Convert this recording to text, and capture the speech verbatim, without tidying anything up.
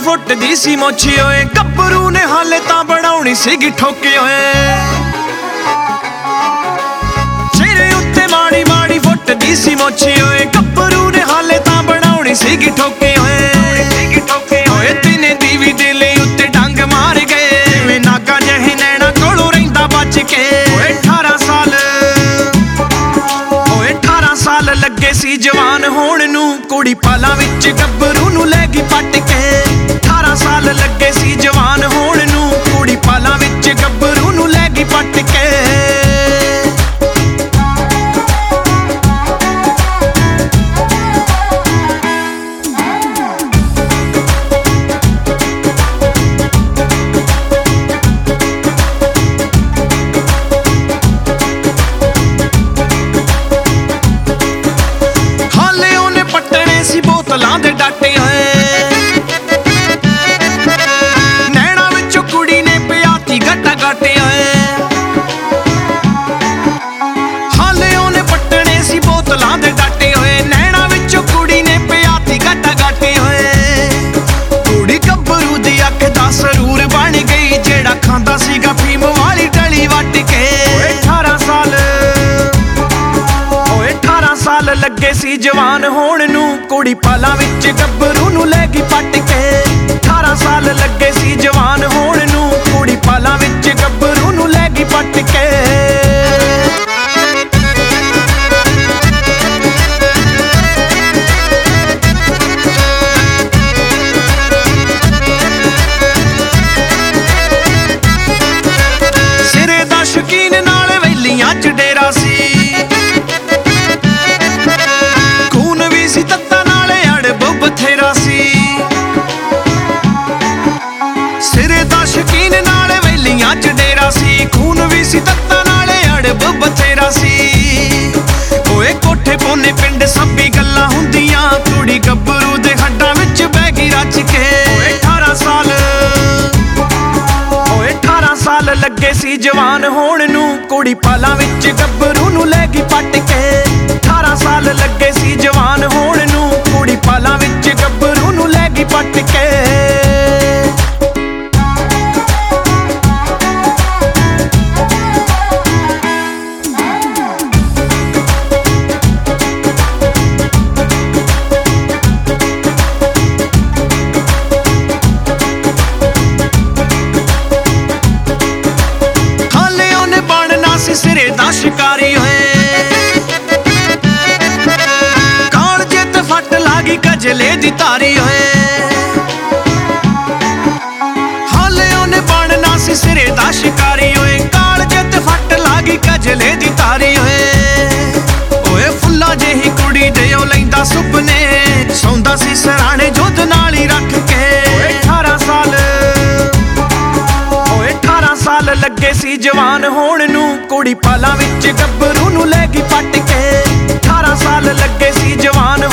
foot दी सी मोछी ओए गब्बरू ने हाले तां बनाउणी सीगी ठोकी ओए चेहरे उत्ते माड़ी माड़ी फुट दी सी मोछी ओए गब्बरू ने हाले तां बनाउणी सीगी ठोकी ओए ओए तिने दीवी दिले उत्ते डंग मार गए वे नागा जहे नैना कोलों रहिंदा बच के ओए अठारह साल ओए अठारह साल लगे सी जवान होण नूं कुड़ी पालां विच गब्बरू नूं लै गई पट के अठारह साल लगे सी जवान होण नूं कुड़ी पालां विच गब्बरू नूं लै गई पट के हाले ओने पट्टने सी बोतलां दे डाटे नैना विचों कुड़ी ने पियाती गट्टा गाटे हाले ओने पट्टने सी बोतलां दे डाटे होए नैना विचों कुड़ी ने पियाती गट्टा गाटे कुड़ी गब्बरू दी अख दा सरूर बन गई जेड़ा खांदा सीगा फीम वाली डली वट के अठारह साल ओए अठारह साल लगे सी जवान होण नूं कुड़ी पालां विच गब्बरू नूं लै गई पट के अठारह साल लगे सी जवान होण नूं कुड़ी पालां विच गब्बरू नूं लै गई पट के सिरे दा शकीन नाल वैलियां च डेरा सी खून भी सी तत्ता नाले अड़ब बथेरा सी सिरे दा शकीन नाले वैलियां च डेरा सी खून भी सी तत्ता नाले अड़ब बथेरा सी ओए कोठे कोने पिंड सभी गल्लां हुंदियां कुड़ी गब्बरू दे हड्डां विच बह गई रच के ओए अठारह साल ओए अठारह साल लगे सी जवान होण नूं कुड़ी पालां विच गब्बरू नूं लै गई पट के अठारह साल लगे सी जवान होण नूं कुड़ी पालां विच गब्बरू नूं लै गई पट के सिरे दा शिकारी होए काल जित फट लागी कजले दी तारी होए हाले ओने बनना सी सिरे दा शिकारी होए काल जित फट लागी कजले दी तारी होए ओए फुल्ला जेही कुड़ी दे ओ लैंदा सुपने सौंदा सी सराणे जुद नाल ही रख के अठारह साल अठारह साल लगे सी जवान होण नूं कुड़ी पालां विच गब्बरू नूं लै गई पट के अठारह साल लगे सी जवान